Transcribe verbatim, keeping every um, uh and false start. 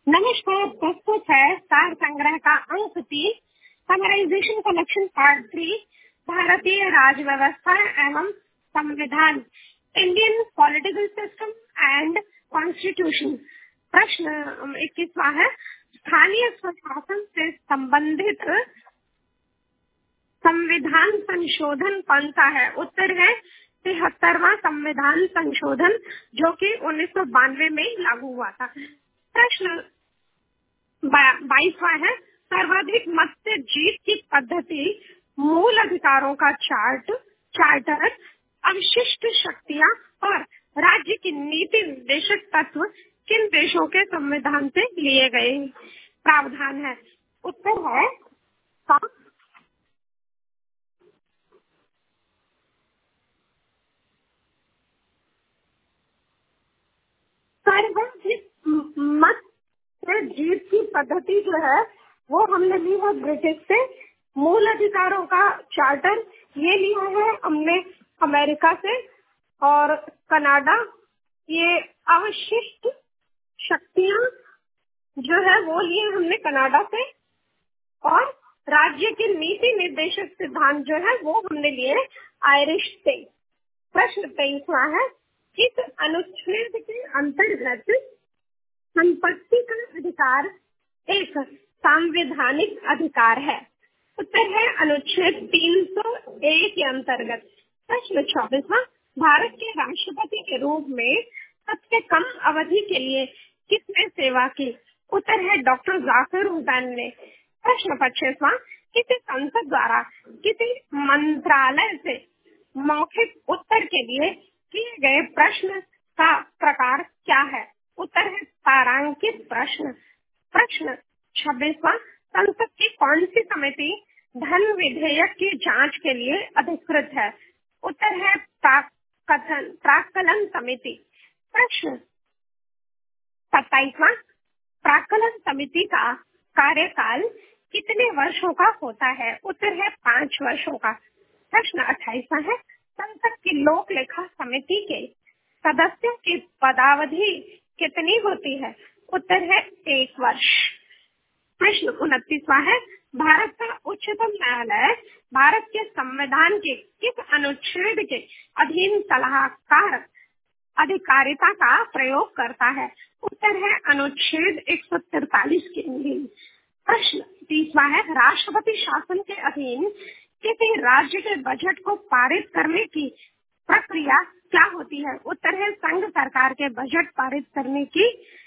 नमस्कार, प्रस्तुत है सार संग्रह का अंक तीन, समराइजेशन कलेक्शन पार्ट थ्री, भारतीय राज्य व्यवस्था एवं संविधान, Indian political system and constitution. प्रश्न इक्कीसवां है, स्थानीय स्वशासन से संबंधित संविधान संशोधन कौन सा है? उत्तर है तिहत्तरवां संविधान संशोधन, जो कि उन्नीस सौ बानवे में लागू हुआ था। प्रश्न बाईसवां है, सर्वाधिक मत से जीत की पद्धति, मूल अधिकारों का चार्ट चार्टर, अवशिष्ट शक्तियां और राज्य की नीति निर्देशक तत्व किन देशों के संविधान से लिए गए प्रावधान है? उत्तर है का सर्वाधिक मत से जीत की पद्धति जो है वो हमने ली है ब्रिटिश से। मूल अधिकारों का चार्टर ये लिया है हमने अमेरिका से, और कनाडा, ये अवशिष्ट शक्तियां जो है वो लिए हमने कनाडा से, और राज्य के नीति निर्देशक सिद्धांत जो है वो हमने लिए आयरिश से। प्रश्न तेईसवां है, इस अनुच्छेद के अंतर्गत संपत्ति का अधिकार एक संवैधानिक अधिकार है? उत्तर है अनुच्छेद तीन सौ एक के अंतर्गत। प्रश्न चौबीसवां, भारत के राष्ट्रपति के रूप में सबसे कम अवधि के लिए किसने सेवा की? उत्तर है डॉक्टर जाकिर हुसैन ने। प्रश्न पच्चीसवां, किसी संसद द्वारा किसी मंत्रालय से मौखिक उत्तर के लिए किए गए प्रश्न का प्रकार क्या है? उत्तर है तारांकित प्रश्न। प्रश्न छब्बीसवां, संसद की कौन सी समिति धन विधेयक की जांच के लिए अधिकृत है? उत्तर है प्राक्कलन प्राक्कलन समिति। प्रश्न सत्ताईसवां, प्राक्कलन समिति का कार्यकाल कितने वर्षों का होता है? उत्तर है पाँच वर्षों का। प्रश्न अट्ठाईसवां है, संसद की लोक लेखा समिति के सदस्यों की पदावधि कितनी होती है? उत्तर है एक वर्ष। प्रश्न उनतीसवां है, भारत का उच्चतम न्यायालय भारत के संविधान के किस अनुच्छेद के अधीन सलाहकार अधिकारिता का प्रयोग करता है? उत्तर है अनुच्छेद एक सौ तैतालीस के अधीन। प्रश्न तीसवां है, राष्ट्रपति शासन के अधीन किसी राज्य के बजट को पारित करने की प्रक्रिया क्या होती है? उत्तर है संघ सरकार के बजट पारित करने की